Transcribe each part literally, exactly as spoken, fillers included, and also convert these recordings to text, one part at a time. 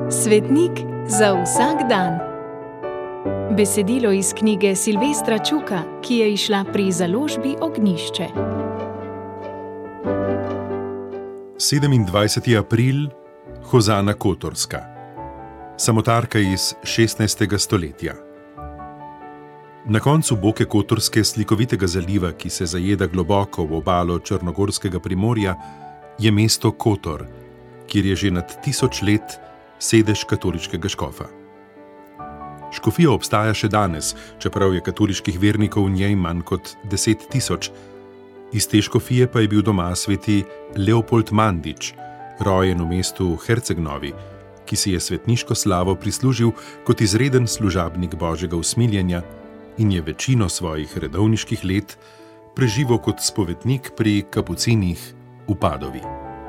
Svetnik za vsak dan. Besedilo iz knjige Silvestra Čuka, ki je izšla pri založbi Ognjišče. sedemindvajseti april, Hozana Kotorska. Samotarka iz šestnajstega stoletja. Na koncu boke Kotorske slikovitega zaliva, ki se zajeda globoko v obalo črnogorskega primorja, je mesto Kotor, kjer je že nad tisoč let sedež katoliškega škofa. Škofija obstaja še danes, čeprav je katoliških vernikov v njej manj kot deset tisoč. Iz te škofije pa je bil doma sveti Leopold Mandič, rojen v mestu Herceg-Novi, ki si je svetniško slavo prislužil kot izreden služabnik Božjega usmiljenja in je večino svojih redovniških let preživel kot spovednik pri kapucinih v Padovi.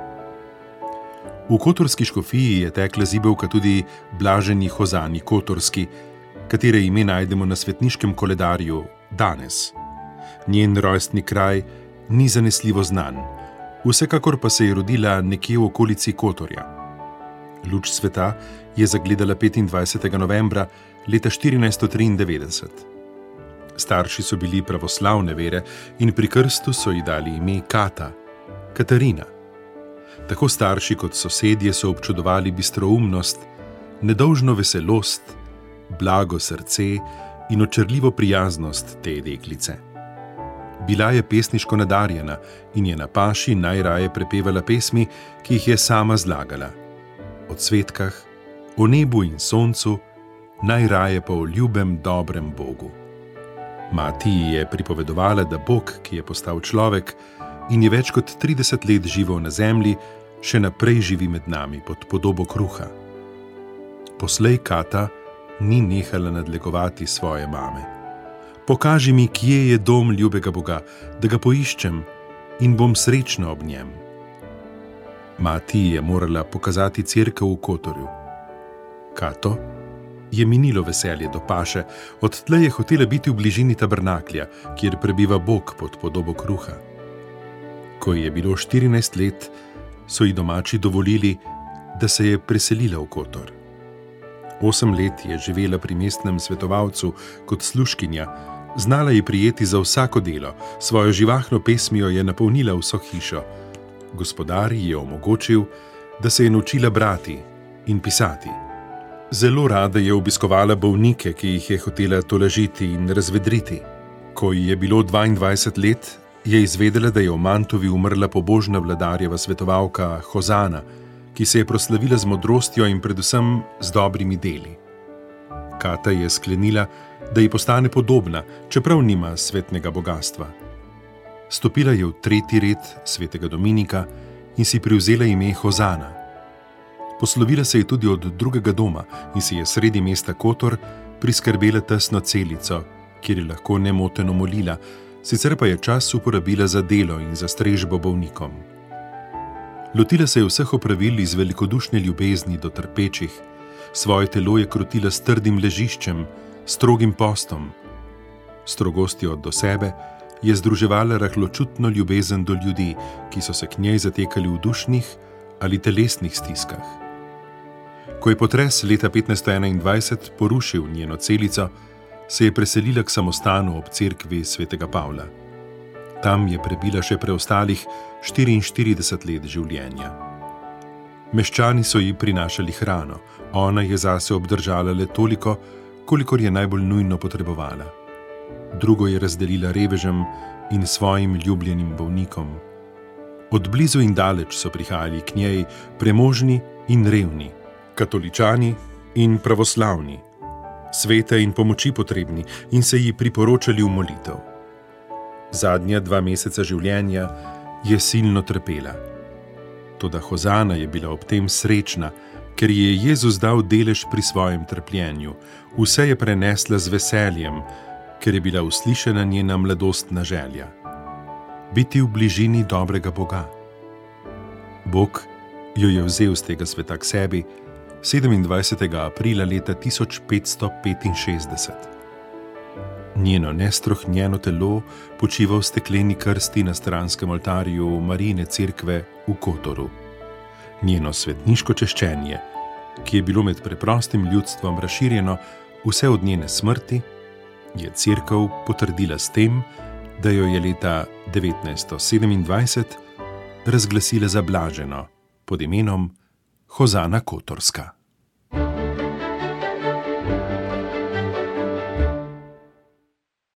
V kotorski škofiji je tekla zibelka tudi blaženi Hozani Kotorski, katere ime najdemo na svetniškem koledarju danes. Njen rojstni kraj ni zanesljivo znan, vsekakor pa se je rodila nekje v okolici Kotorja. Luč sveta je zagledala petindvajsetega novembra leta štirinajststo triindevetdeset. Starši so bili pravoslavne vere in pri krstu so ji dali ime Kata, Katarina. Tako starši kot sosedje so občudovali bistroumnost, nedolžno veselost, blago srce in očarljivo prijaznost te deklice. Bila je pesniško nadarjena in je na paši najraje prepevala pesmi, ki jih je sama zlagala. O cvetkah, o nebu in soncu, najraje pa o ljubem, dobrem Bogu. Mati ji je pripovedovala, da Bog, ki je postal človek in je več kot trideset let živel na zemlji, še naprej živi med nami pod podobo kruha. Poslej Kata ni nehala nadlegovati svoje mame. Pokaži mi, kje je dom ljubega Boga, da ga poiščem in bom srečna ob njem. Mati je morala pokazati cerkev v Kotorju. Kato je minilo veselje do paše, odtlej je hotela biti v bližini tabernaklja, kjer prebiva Bog pod podobo kruha. Ko je bilo štirinajst let, so ji domači dovolili, da se je preselila v Kotor. Osem let je živela pri mestnem svetovalcu kot služkinja, znala je prijeti za vsako delo, svojo živahno pesmijo je napolnila vso hišo. Gospodar ji je omogočil, da se je naučila brati in pisati. Zelo rada je obiskovala bolnike, ki jih je hotela tolažiti in razvedriti. Ko ji je bilo dvaindvajset let, je izvedela, da je v Mantovi umrla pobožna vladarjeva svetovalka Hozana, ki se je proslavila z modrostjo in predvsem z dobrimi deli. Kata je sklenila, da ji postane podobna, čeprav nima svetnega bogastva. Stopila je v tretji red svetega Dominika in si privzela ime Hozana. Poslovila se je tudi od drugega doma in si je sredi mesta Kotor priskrbela tesno celico, kjer je lahko nemoteno molila, sicer pa je čas uporabila za delo in za strežbo bolnikom. Lotila se je vseh opravil iz velikodušne ljubezni do trpečih, svoje telo je krotila s trdim ležiščem, strogim postom. Strogostjo do sebe je združevala rahločutno ljubezen do ljudi, ki so se k njej zatekali v dušnih ali telesnih stiskah. Ko je potres leta petnajststo enaindvajset porušil njeno celico, se je preselila k samostanu ob cerkvi svetega Pavla. Tam je prebila še preostalih štiriinštirideset let življenja. Meščani so ji prinašali hrano, ona je zase obdržala le toliko, kolikor je najbolj nujno potrebovala. Drugo je razdelila revežem in svojim ljubljenim bolnikom. Od blizu in daleč so prihajali k njej premožni in revni, katoličani in pravoslavni, svete in pomoči potrebni in se ji priporočali v molitev. Zadnja dva meseca življenja je silno trpela. Toda Hozana je bila ob tem srečna, ker ji je Jezus dal delež pri svojem trpljenju. Vse je prenesla z veseljem, ker je bila uslišana njena mladostna želja. Biti v bližini dobrega Boga. Bog jo je vzel z tega sveta k sebi sedemindvajsetega aprila leta tisoč petsto petinšestdeset. Njeno nestrohnjeno telo počiva v stekleni krsti na stranskem oltarju Marijine cerkve v Kotoru. Njeno svetniško češčenje ki je bilo med preprostim ljudstvom razširjeno vse od njene smrti, je Cerkev potrdila s tem, da jo je leta devetnajststo sedemindvajset razglasila za blaženo pod imenom Hozana Kotorska.